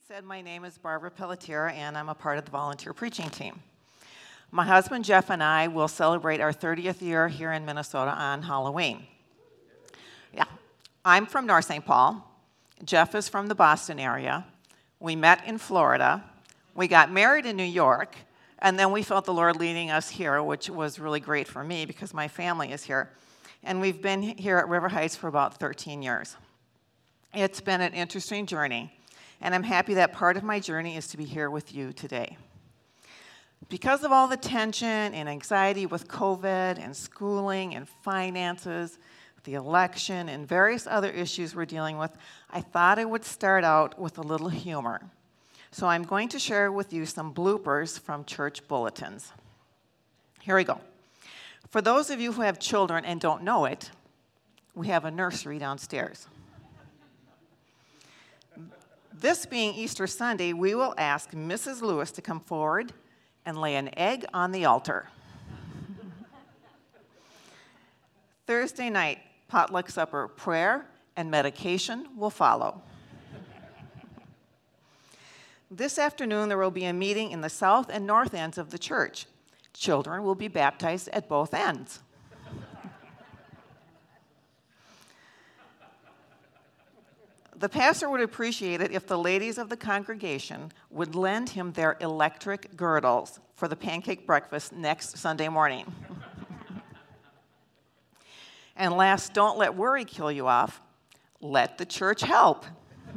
said, my name is Barbara Pelletier, and I'm a part of the volunteer preaching team. My husband Jeff and I will celebrate our 30th year here in Minnesota on Halloween. Yeah, I'm from North St. Paul. Jeff is from the Boston area. We met in Florida. We got married in New York, and then we felt the Lord leading us here, which was really great for me because my family is here. And we've been here at River Heights for about 13 years. It's been an interesting journey. And I'm happy that part of my journey is to be here with you today. Because of all the tension and anxiety with COVID and schooling and finances, the election, and various other issues we're dealing with, I thought I would start out with a little humor. So I'm going to share with you some bloopers from church bulletins. Here we go. For those of you who have children and don't know it, we have a nursery downstairs. This being Easter Sunday, we will ask Mrs. Lewis to come forward and lay an egg on the altar. Thursday night, potluck supper, prayer, and medication will follow. This afternoon, there will be a meeting in the south and north ends of the church. Children will be baptized at both ends. The pastor would appreciate it if the ladies of the congregation would lend him their electric girdles for the pancake breakfast next Sunday morning. And last, don't let worry kill you off. Let the church help.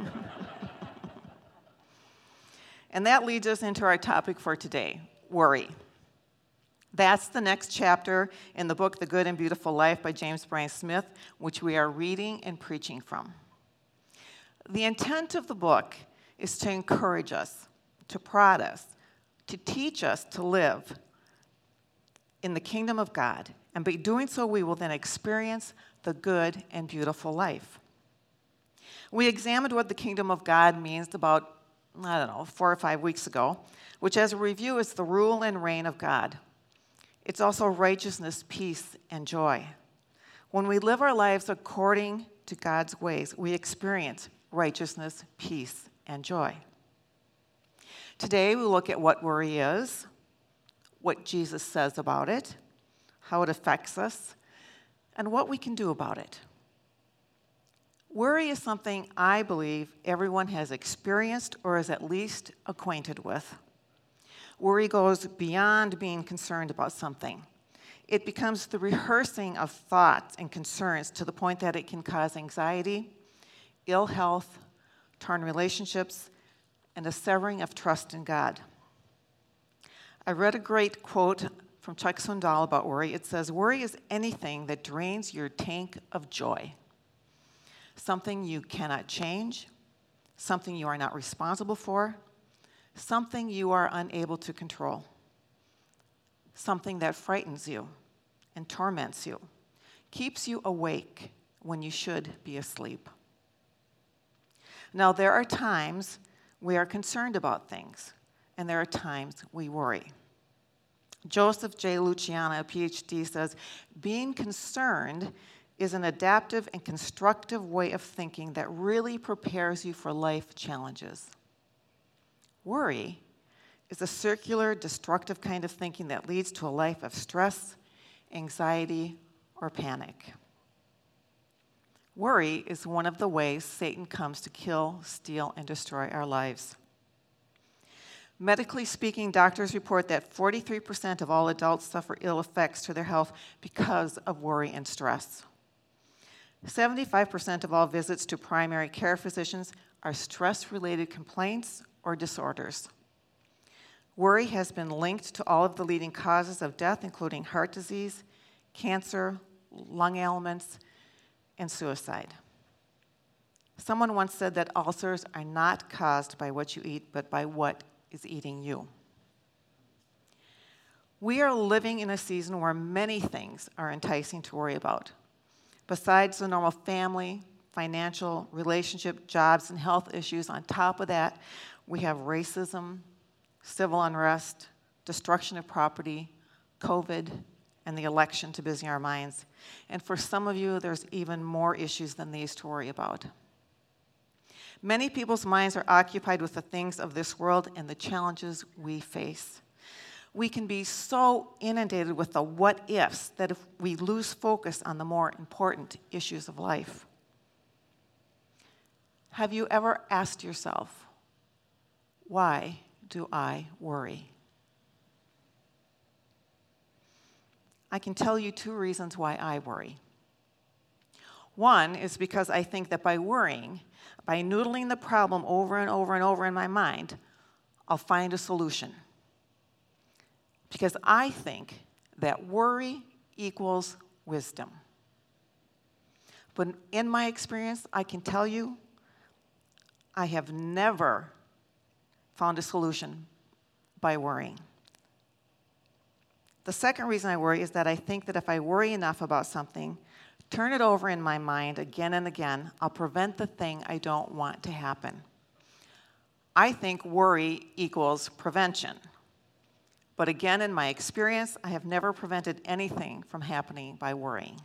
And that leads us into our topic for today, worry. That's the next chapter in the book, The Good and Beautiful Life by James Bryan Smith, which we are reading and preaching from. The intent of the book is to encourage us, to prod us, to teach us to live in the kingdom of God. And by doing so, we will then experience the good and beautiful life. We examined what the kingdom of God means about, 4 or 5 weeks ago, which as a review is the rule and reign of God. It's also righteousness, peace, and joy. When we live our lives according to God's ways, we experience righteousness, peace, and joy. Today, we look at what worry is, what Jesus says about it, how it affects us, and what we can do about it. Worry is something I believe everyone has experienced or is at least acquainted with. Worry goes beyond being concerned about something. It becomes the rehearsing of thoughts and concerns to the point that it can cause anxiety, ill health, torn relationships, and a severing of trust in God. I read a great quote from Chuck Swindoll about worry. It says, worry is anything that drains your tank of joy. Something you cannot change, something you are not responsible for, something you are unable to control, something that frightens you and torments you, keeps you awake when you should be asleep. Now, there are times we are concerned about things, and there are times we worry. Joseph J. Luciana, a PhD, says, being concerned is an adaptive and constructive way of thinking that really prepares you for life challenges. Worry is a circular, destructive kind of thinking that leads to a life of stress, anxiety, or panic. Worry is one of the ways Satan comes to kill, steal, and destroy our lives. Medically speaking, doctors report that 43% of all adults suffer ill effects to their health because of worry and stress. 75% of all visits to primary care physicians are stress-related complaints or disorders. Worry has been linked to all of the leading causes of death, including heart disease, cancer, lung ailments, and suicide. Someone once said that ulcers are not caused by what you eat, but by what is eating you. We are living in a season where many things are enticing to worry about. Besides the normal family, financial, relationship, jobs, and health issues, on top of that, we have racism, civil unrest, destruction of property, COVID, and the election to busy our minds. And for some of you, there's even more issues than these to worry about. Many people's minds are occupied with the things of this world and the challenges we face. We can be so inundated with the what ifs that if we lose focus on the more important issues of life. Have you ever asked yourself, why do I worry? I can tell you 2 reasons why I worry. One is because I think that by worrying, by noodling the problem over and over and over in my mind, I'll find a solution. Because I think that worry equals wisdom. But in my experience, I can tell you, I have never found a solution by worrying. The second reason I worry is that I think that if I worry enough about something, turn it over in my mind again and again, I'll prevent the thing I don't want to happen. I think worry equals prevention. But again, in my experience, I have never prevented anything from happening by worrying.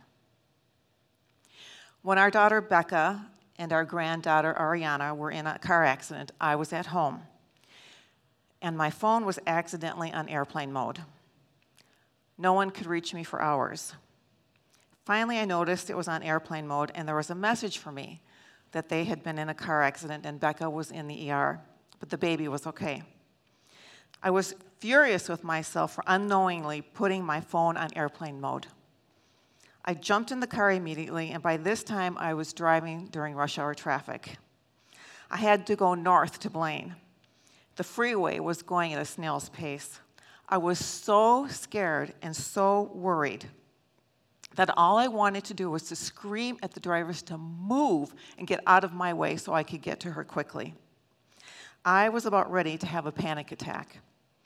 When our daughter Becca and our granddaughter Ariana were in a car accident, I was at home, and my phone was accidentally on airplane mode. No one could reach me for hours. Finally, I noticed it was on airplane mode, and there was a message for me that they had been in a car accident and Becca was in the ER, but the baby was okay. I was furious with myself for unknowingly putting my phone on airplane mode. I jumped in the car immediately, and by this time, I was driving during rush hour traffic. I had to go north to Blaine. The freeway was going at a snail's pace. I was so scared and so worried that all I wanted to do was to scream at the drivers to move and get out of my way so I could get to her quickly. I was about ready to have a panic attack.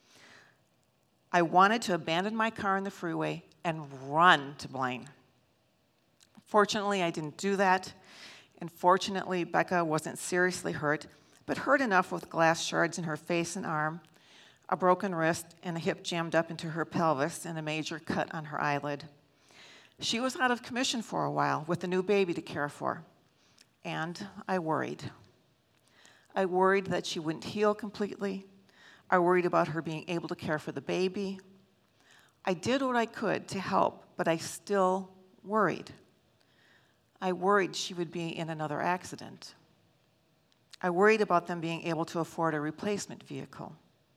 I wanted to abandon my car in the freeway and run to Blaine. Fortunately, I didn't do that, and fortunately, Becca wasn't seriously hurt, but hurt enough with glass shards in her face and arm, a broken wrist, and a hip jammed up into her pelvis, and a major cut on her eyelid. She was out of commission for a while with a new baby to care for, and I worried. I worried that she wouldn't heal completely. I worried about her being able to care for the baby. I did what I could to help, but I still worried. I worried she would be in another accident. I worried about them being able to afford a replacement vehicle.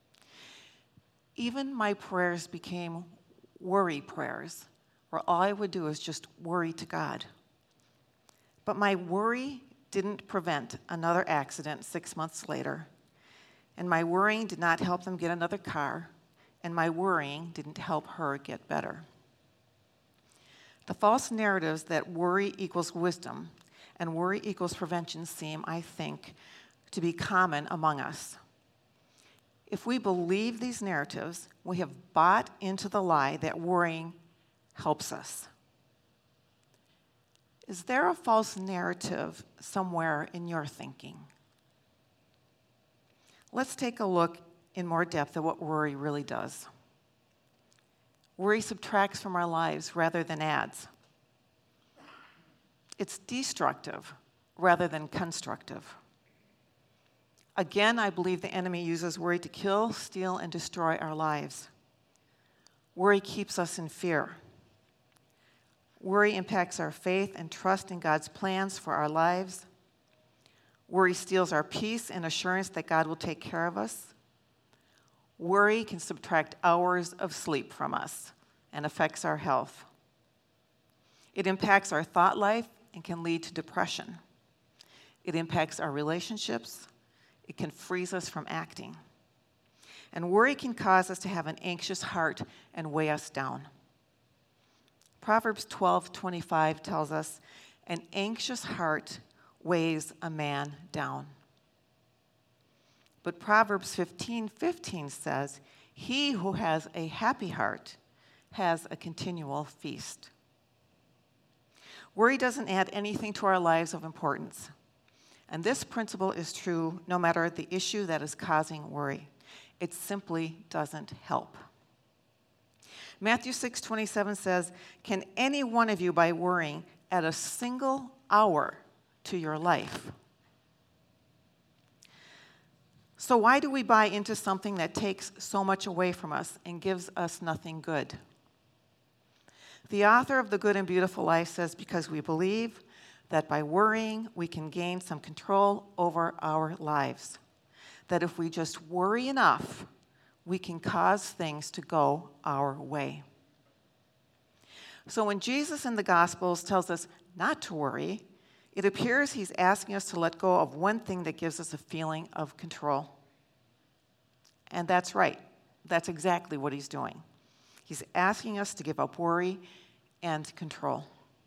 Even my prayers became worry prayers, where all I would do is just worry to God. But my worry didn't prevent another accident 6 months later, and my worrying did not help them get another car, and my worrying didn't help her get better. The false narratives that worry equals wisdom and worry equals prevention seem, I think, to be common among us. If we believe these narratives, we have bought into the lie that worrying helps us. Is there a false narrative somewhere in your thinking? Let's take a look in more depth at what worry really does. Worry subtracts from our lives rather than adds. It's destructive rather than constructive. Again, I believe the enemy uses worry to kill, steal, and destroy our lives. Worry keeps us in fear. Worry impacts our faith and trust in God's plans for our lives. Worry steals our peace and assurance that God will take care of us. Worry can subtract hours of sleep from us and affects our health. It impacts our thought life and can lead to depression. It impacts our relationships. It can freeze us from acting. And worry can cause us to have an anxious heart and weigh us down. Proverbs 12:25 tells us, an anxious heart weighs a man down. But Proverbs 15:15 says, he who has a happy heart has a continual feast. Worry doesn't add anything to our lives of importance. And this principle is true no matter the issue that is causing worry. It simply doesn't help. Matthew 6:27 says, can any one of you, by worrying, add a single hour to your life? So why do we buy into something that takes so much away from us and gives us nothing good? The author of The Good and Beautiful Life says, because we believe that by worrying, we can gain some control over our lives. That if we just worry enough, we can cause things to go our way. So when Jesus in the Gospels tells us not to worry, it appears he's asking us to let go of one thing that gives us a feeling of control. And that's right. That's exactly what he's doing. He's asking us to give up worry and control.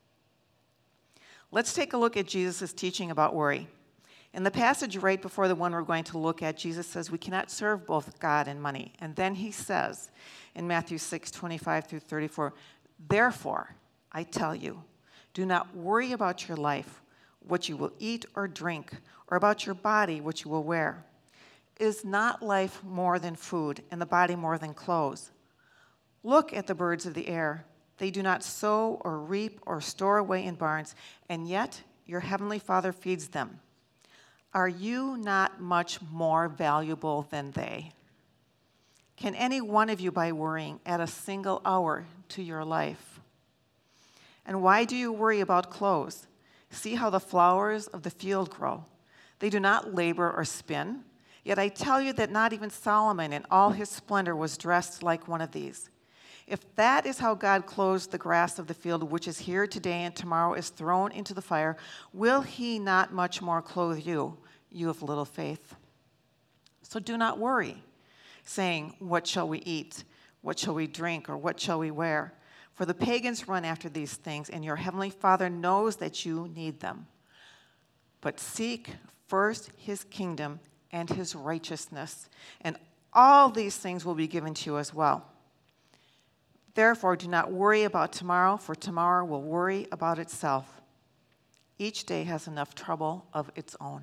Let's take a look at Jesus' teaching about worry. In the passage right before the one we're going to look at, Jesus says we cannot serve both God and money. And then he says in Matthew 6:25-34, therefore, I tell you, do not worry about your life, what you will eat or drink, or about your body, what you will wear. Is not life more than food, and the body more than clothes? Look at the birds of the air. They do not sow or reap or store away in barns, and yet your heavenly Father feeds them. Are you not much more valuable than they? Can any one of you, by worrying, add a single hour to your life? And why do you worry about clothes? See how the flowers of the field grow. They do not labor or spin. Yet I tell you that not even Solomon in all his splendor was dressed like one of these. If that is how God clothes the grass of the field, which is here today and tomorrow is thrown into the fire, will he not much more clothe you, you of little faith? So do not worry, saying, what shall we eat? What shall we drink? Or what shall we wear? For the pagans run after these things, and your heavenly Father knows that you need them. But seek first his kingdom and his righteousness, and all these things will be given to you as well. Therefore, do not worry about tomorrow, for tomorrow will worry about itself. Each day has enough trouble of its own.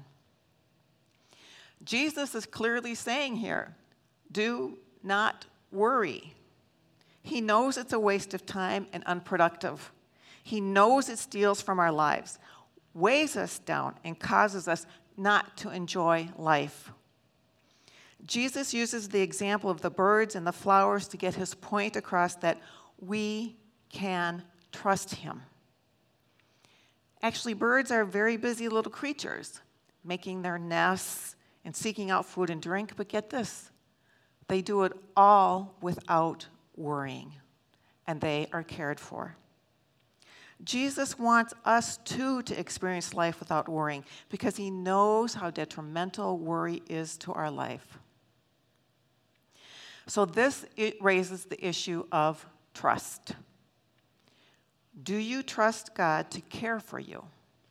Jesus is clearly saying here, do not worry. He knows it's a waste of time and unproductive. He knows it steals from our lives, weighs us down, and causes us not to enjoy life. Jesus uses the example of the birds and the flowers to get his point across that we can trust him. Actually, birds are very busy little creatures, making their nests and seeking out food and drink, but get this, they do it all without worrying, and they are cared for. Jesus wants us too to experience life without worrying because he knows how detrimental worry is to our life. So it raises the issue of trust. Do you trust God to care for you?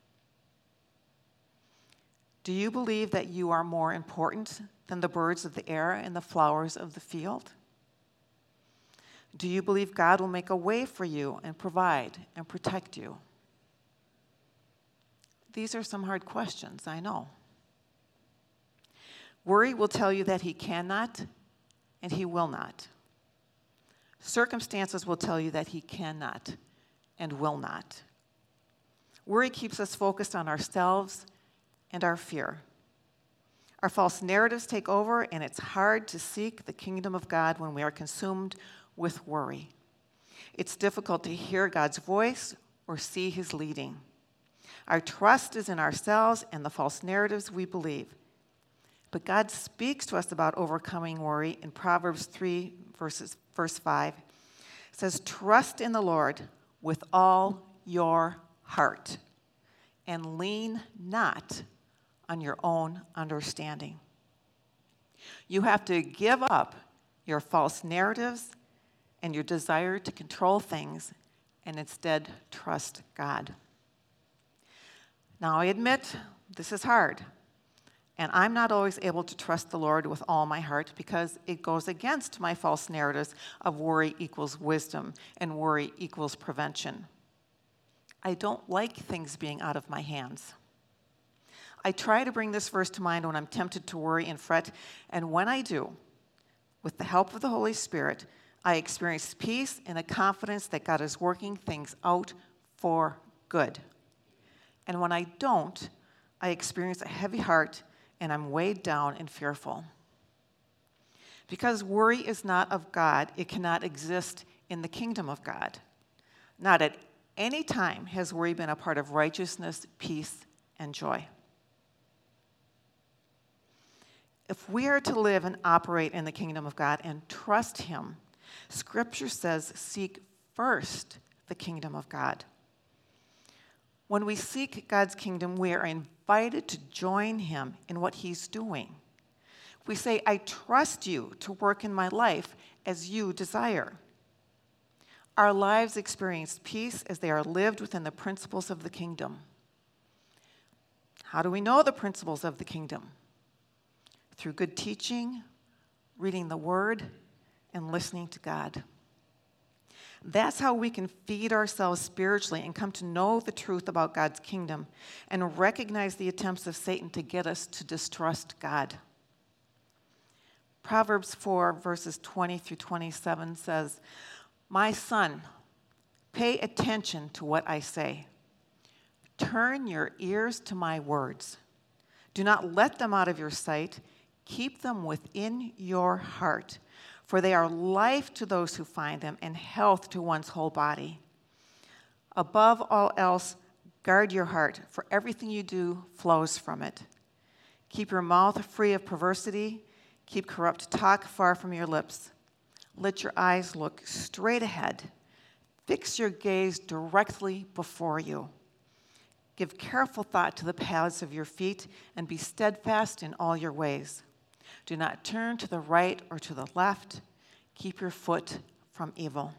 Do you believe that you are more important than the birds of the air and the flowers of the field? Do you believe God will make a way for you and provide and protect you? These are some hard questions, I know. Worry will tell you that he cannot and he will not. Circumstances will tell you that he cannot and will not. Worry keeps us focused on ourselves and our fear. Our false narratives take over, and it's hard to seek the kingdom of God when we are consumed with worry. It's difficult to hear God's voice or see his leading. Our trust is in ourselves and the false narratives we believe. But God speaks to us about overcoming worry in Proverbs 3, verse 5. It says, trust in the Lord with all your heart and lean not on your own understanding. You have to give up your false narratives and your desire to control things and instead trust God. Now, I admit this is hard, and I'm not always able to trust the Lord with all my heart because it goes against my false narratives of worry equals wisdom and worry equals prevention. I don't like things being out of my hands. I try to bring this verse to mind when I'm tempted to worry and fret, and when I do, with the help of the Holy Spirit, I experience peace and a confidence that God is working things out for good. And when I don't, I experience a heavy heart and I'm weighed down and fearful. Because worry is not of God, it cannot exist in the kingdom of God. Not at any time has worry been a part of righteousness, peace, and joy. If we are to live and operate in the kingdom of God and trust Him, Scripture says, seek first the kingdom of God. When we seek God's kingdom, we are invited to join Him in what He's doing. We say, I trust you to work in my life as you desire. Our lives experience peace as they are lived within the principles of the kingdom. How do we know the principles of the kingdom? Through good teaching, reading the Word, and listening to God. That's how we can feed ourselves spiritually and come to know the truth about God's kingdom and recognize the attempts of Satan to get us to distrust God. Proverbs 4, verses 20 through 27 says, My son, pay attention to what I say. Turn your ears to my words. Do not let them out of your sight. Keep them within your heart, for they are life to those who find them and health to one's whole body. Above all else, guard your heart, for everything you do flows from it. Keep your mouth free of perversity. Keep corrupt talk far from your lips. Let your eyes look straight ahead. Fix your gaze directly before you. Give careful thought to the paths of your feet and be steadfast in all your ways. Do not turn to the right or to the left. Keep your foot from evil.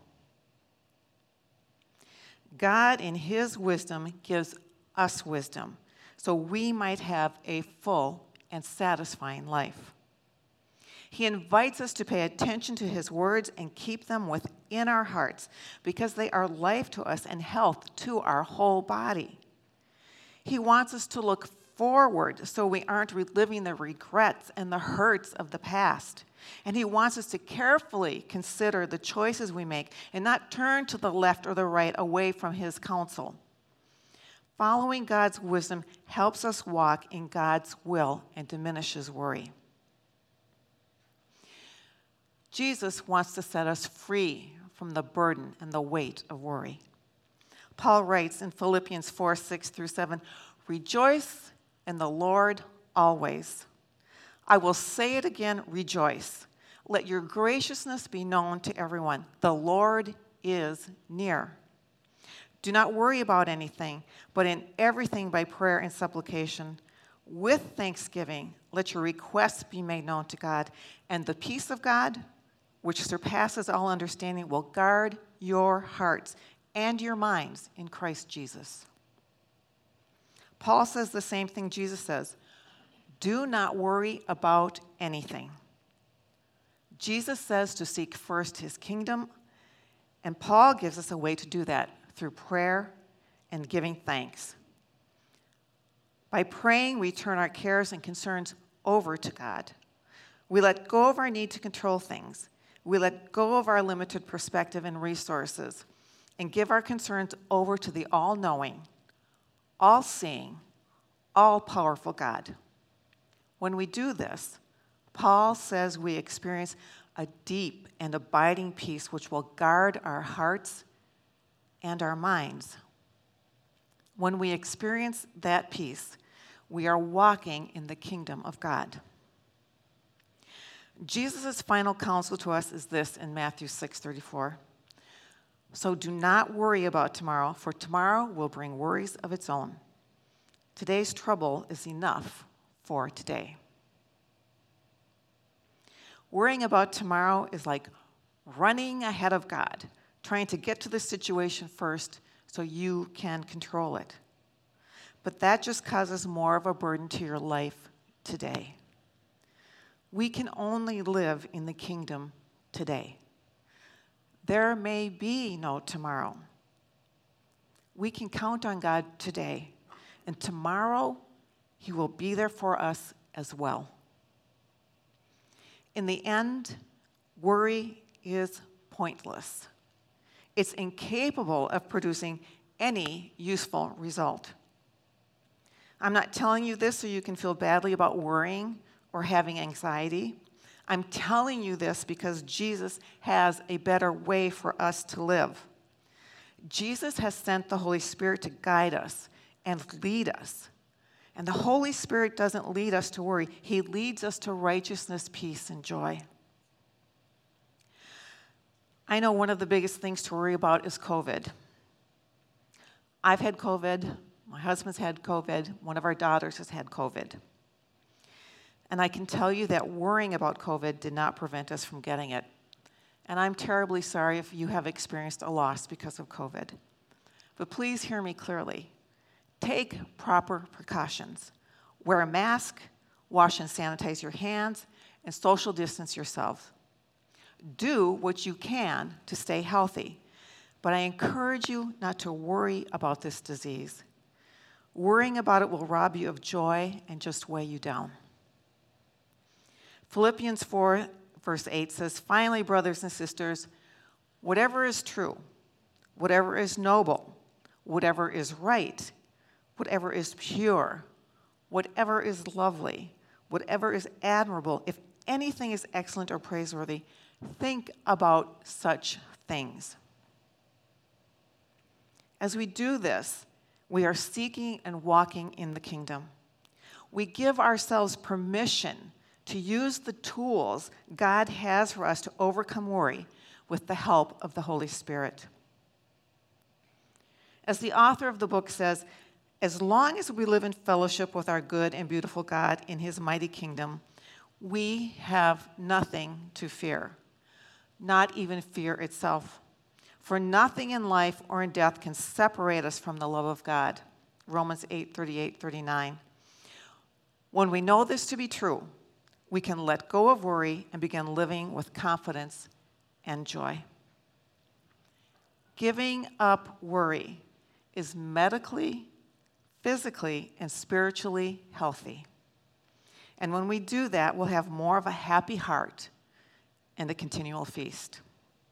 God, in His wisdom, gives us wisdom so we might have a full and satisfying life. He invites us to pay attention to His words and keep them within our hearts because they are life to us and health to our whole body. He wants us to look forward so we aren't reliving the regrets and the hurts of the past. And He wants us to carefully consider the choices we make and not turn to the left or the right away from His counsel. Following God's wisdom helps us walk in God's will and diminishes worry. Jesus wants to set us free from the burden and the weight of worry. Paul writes in Philippians 4, 6 through 7, Rejoice in the Lord always. I will say it again, rejoice. Let your graciousness be known to everyone. The Lord is near. Do not worry about anything, but in everything by prayer and supplication, with thanksgiving, let your requests be made known to God, and the peace of God, which surpasses all understanding, will guard your hearts and your minds in Christ Jesus. Paul says the same thing Jesus says. Do not worry about anything. Jesus says to seek first His kingdom, and Paul gives us a way to do that through prayer and giving thanks. By praying, we turn our cares and concerns over to God. We let go of our need to control things. We let go of our limited perspective and resources and give our concerns over to the all-knowing, all-seeing, all-powerful God. When we do this, Paul says we experience a deep and abiding peace which will guard our hearts and our minds. When we experience that peace, we are walking in the kingdom of God. Jesus' final counsel to us is this in Matthew 6:34. So do not worry about tomorrow, for tomorrow will bring worries of its own. Today's trouble is enough for today. Worrying about tomorrow is like running ahead of God, trying to get to the situation first so you can control it. But that just causes more of a burden to your life today. We can only live in the kingdom today. There may be no tomorrow. We can count on God today, and tomorrow He will be there for us as well. In the end, worry is pointless. It's incapable of producing any useful result. I'm not telling you this so you can feel badly about worrying or having anxiety. I'm telling you this because Jesus has a better way for us to live. Jesus has sent the Holy Spirit to guide us and lead us. And the Holy Spirit doesn't lead us to worry. He leads us to righteousness, peace, and joy. I know one of the biggest things to worry about is COVID. I've had COVID. My husband's had COVID. One of our daughters has had COVID. And I can tell you that worrying about COVID did not prevent us from getting it. And I'm terribly sorry if you have experienced a loss because of COVID. But please hear me clearly. Take proper precautions. Wear a mask, wash and sanitize your hands, and social distance yourself. Do what you can to stay healthy. But I encourage you not to worry about this disease. Worrying about it will rob you of joy and just weigh you down. Philippians 4, verse 8 says, "Finally, brothers and sisters, whatever is true, whatever is noble, whatever is right, whatever is pure, whatever is lovely, whatever is admirable, if anything is excellent or praiseworthy, think about such things." As we do this, we are seeking and walking in the kingdom. We give ourselves permission to use the tools God has for us to overcome worry with the help of the Holy Spirit. As the author of the book says, as long as we live in fellowship with our good and beautiful God in his mighty kingdom, we have nothing to fear, not even fear itself. For nothing in life or in death can separate us from the love of God. Romans 8:38-39. When we know this to be true, we can let go of worry and begin living with confidence and joy. Giving up worry is medically, physically, and spiritually healthy. And when we do that, we'll have more of a happy heart and a continual feast.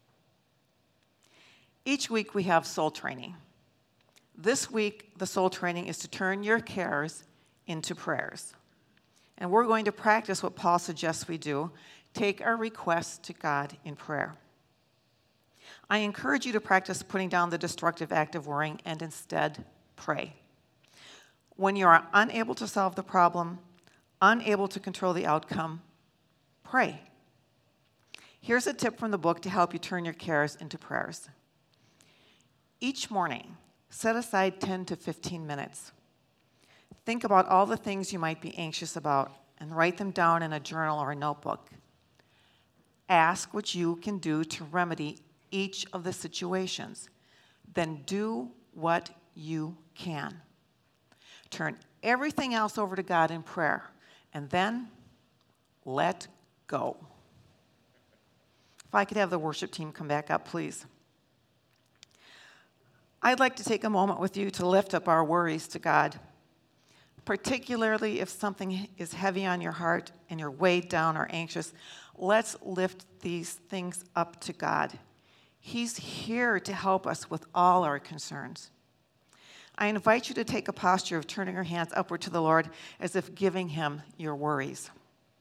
Each week we have soul training. This week, the soul training is to turn your cares into prayers. And we're going to practice what Paul suggests we do, take our requests to God in prayer. I encourage you to practice putting down the destructive act of worrying and instead pray. When you are unable to solve the problem, unable to control the outcome, pray. Here's a tip from the book to help you turn your cares into prayers. Each morning, set aside 10 to 15 minutes. Think about all the things you might be anxious about and write them down in a journal or a notebook. Ask what you can do to remedy each of the situations. Then do what you can. Turn everything else over to God in prayer, and then let go. If I could have the worship team come back up, please. I'd like to take a moment with you to lift up our worries to God, particularly if something is heavy on your heart and you're weighed down or anxious. Let's lift these things up to God. He's here to help us with all our concerns. I invite you to take a posture of turning your hands upward to the Lord as if giving him your worries.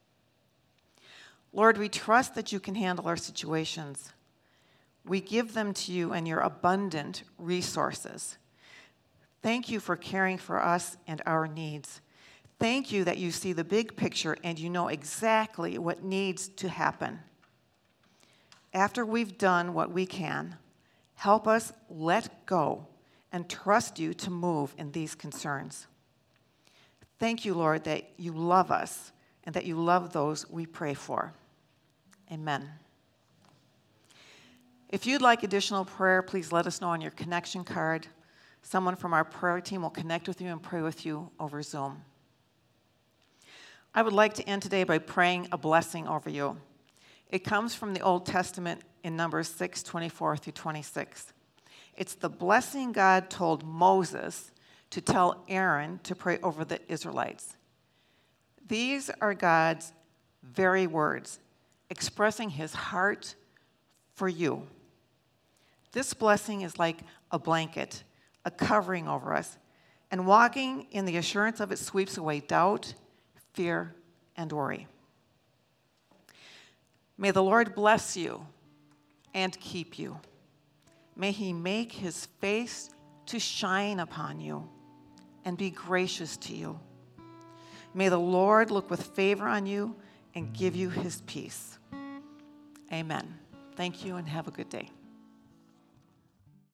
Lord, we trust that you can handle our situations. We give them to you and your abundant resources. Thank you for caring for us and our needs. Thank you that you see the big picture and you know exactly what needs to happen. After we've done what we can, help us let go and trust you to move in these concerns. Thank you, Lord, that you love us and that you love those we pray for. Amen. If you'd like additional prayer, please let us know on your connection card. Someone from our prayer team will connect with you and pray with you over Zoom. I would like to end today by praying a blessing over you. It comes from the Old Testament in Numbers 6:24-26. It's the blessing God told Moses to tell Aaron to pray over the Israelites. These are God's very words, expressing his heart for you. This blessing is like a blanket, a covering over us, and walking in the assurance of it sweeps away doubt, fear, and worry. May the Lord bless you and keep you. May he make his face to shine upon you and be gracious to you. May the Lord look with favor on you and give you his peace. Amen. Thank you and have a good day.